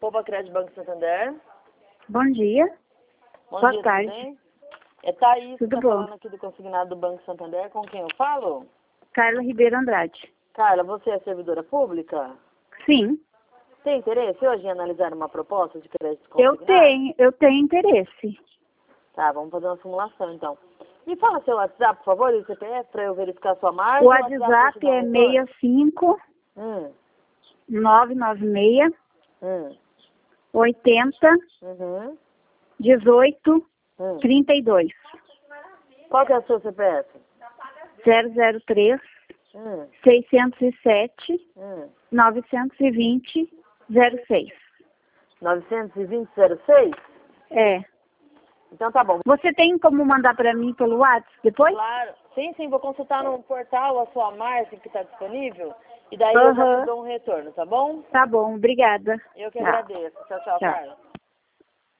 Poupa Crédito Banco Santander. Bom dia. Bom Boa dia, tarde. tudo bem? É Thaís, Tudo tá bom. falando aqui do consignado do Banco Santander. Com quem eu falo? Carla Ribeiro Andrade. Carla, você é servidora pública? Sim, Tem interesse hoje em analisar uma proposta de crédito consignado? eu tenho interesse. Tá, vamos fazer uma simulação então. Me fala seu WhatsApp, por favor, e o CPF, para eu verificar a sua margem. O WhatsApp é 65 Hum, 996 hum, 80 uhum, 18 hum. 32 Qual que é o seu CPF? 003 Hum, 607 hum. 920 06. 920-06? É. Então tá bom. Você tem como mandar para mim pelo WhatsApp depois? Claro. Sim, sim, vou consultar no portal a sua margem que está disponível e daí eu já te dou um retorno, tá bom? Tá bom, obrigada. Eu que Tchau. agradeço. Tchau, tchau, Tchau. Carla.